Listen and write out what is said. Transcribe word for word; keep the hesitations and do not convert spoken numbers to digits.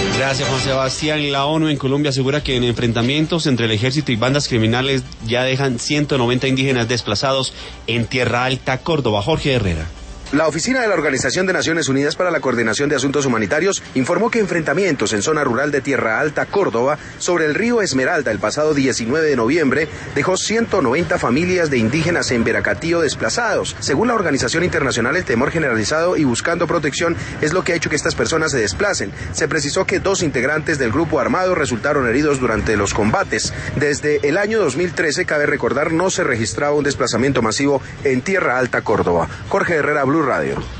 Gracias, Juan Sebastián. La ONU en Colombia asegura que en enfrentamientos entre el ejército y bandas criminales ya dejan ciento noventa indígenas desplazados en Tierra Alta, Córdoba. Jorge Herrera. La oficina de la Organización de Naciones Unidas para la Coordinación de Asuntos Humanitarios informó que enfrentamientos en zona rural de Tierra Alta, Córdoba, sobre el río Esmeralda el pasado diecinueve de noviembre, dejó ciento noventa familias de indígenas en Veracatío desplazados. Según la organización internacional, el temor generalizado y buscando protección es lo que ha hecho que estas personas se desplacen. Se precisó que dos integrantes del grupo armado resultaron heridos durante los combates. Desde el año dos mil trece, cabe recordar, no se registraba un desplazamiento masivo en Tierra Alta, Córdoba. Jorge Herrera, Blue Radio.